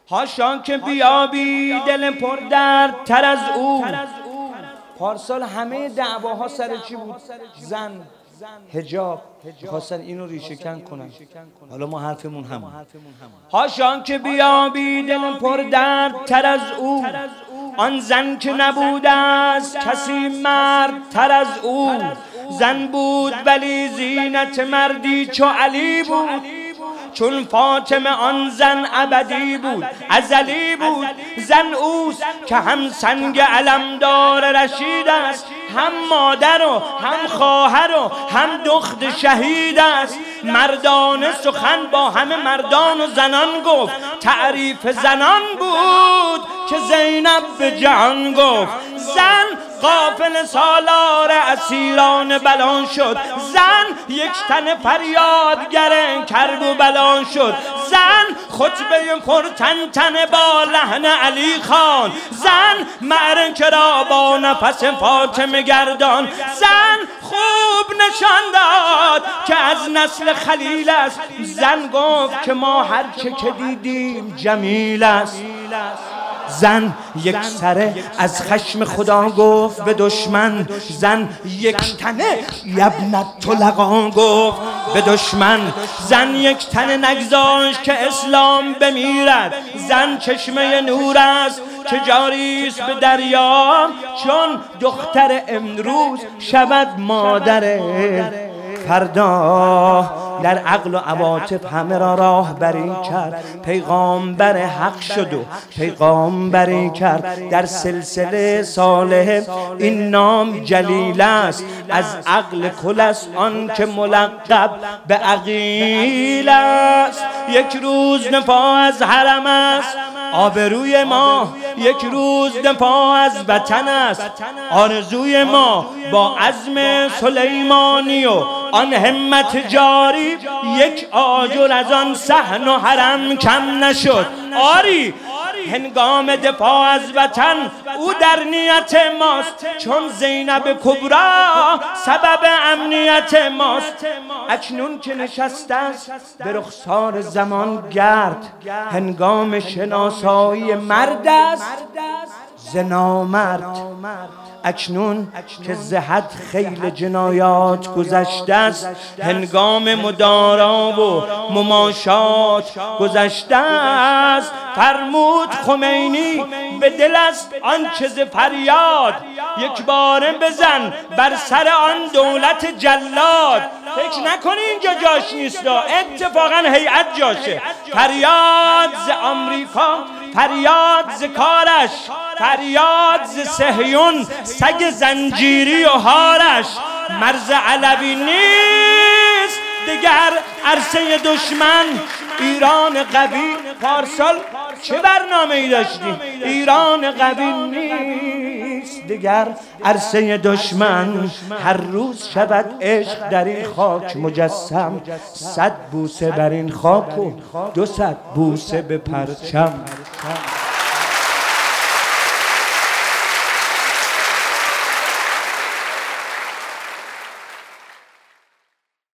هاشان که بیابی دل پر درد تر از او. پارسال همه دعواها سر چی بود؟ زن، حجاب. خواستن اینو ریشه کن کنن. حالا ما حرفمون همون. هاشان که بیابی دل پر درد تر از او. آن زن که نبود است کسی مرد تر از او. زن بود ولی زینت مردی چو علی بود. چون فاطمه آن زن ابدی بود، ازلی بود. زن اوست که هم سنگ علمدار رشید است، هم مادر و هم خواهر و هم دخت شهید است. مردان سخن با همه مردان و زنان گفت، تعریف زنان بود که زینب به جهان گفت. زن غافل سالار اسیران بلان شد. زن یک تن فریادگر کرب و بلان شد. زن خطبه پرتنتنه با لحن علی خان. زن معرکه را با نفس فاطمه گردان. زن خوب نشان داد که از نسل خلیل است. زن گفت که ما هرچه که دیدیم جمیل است. زن یک سره از خشم خدا گفت به دشمن. زن یک تنه یبنت طلقان گفت به دشمن. زن یک تنه نگذاشت که اسلام بمیرد. زن چشمه نور است که جاری است به دریا. چون دختر امروز شود مادر فردا. در عقل و عواطف همه را راهبری کرد. پیغامبر حق شد و پیغامبری کرد. در سلسله صالح این نام جلیل است. از عقل کل است آن که ملقب به عقیل است. یک روز نفاع از حرم است آبروی ما. یک روز دفاع از وطن است آرزوی ما. با عزم سلیمانی و آن همت جاری، یک آجر از آن صحن و حرم کم نشد. آری هنگام دفاع از وطن او در نیت ماست. چون زینب کبرا سبب امنیت ماست. اکنون که نشسته است به رخسار زمان گرد، هنگام شناسایی مرد است ز نامرد. اکنون که ز حد خیل جنایات گذشته است، هنگام مدارا و مماشات گذشته است. فرمود خمینی به دل است آنچه ز فریاد. یک باره بزن بر سر آن دولت جلاد. فکر نکنی اینجا جاش نیست، اتفاقا هیئت جاشه. فریاد ز آمریکا، فریاد ز کارش، فریاد ز صهیون سگ زنجیری و هارش. مرز علوی نیست دگر عرصه دشمن. ایران قوی پارسال چه برنامه ای داشتیم؟ ایران قوی نیست دگر عرصه دشمن. هر روز شود عشق در این خاک مجسم. 100 بوسه بر این خاک و 200 بوسه به پرچم.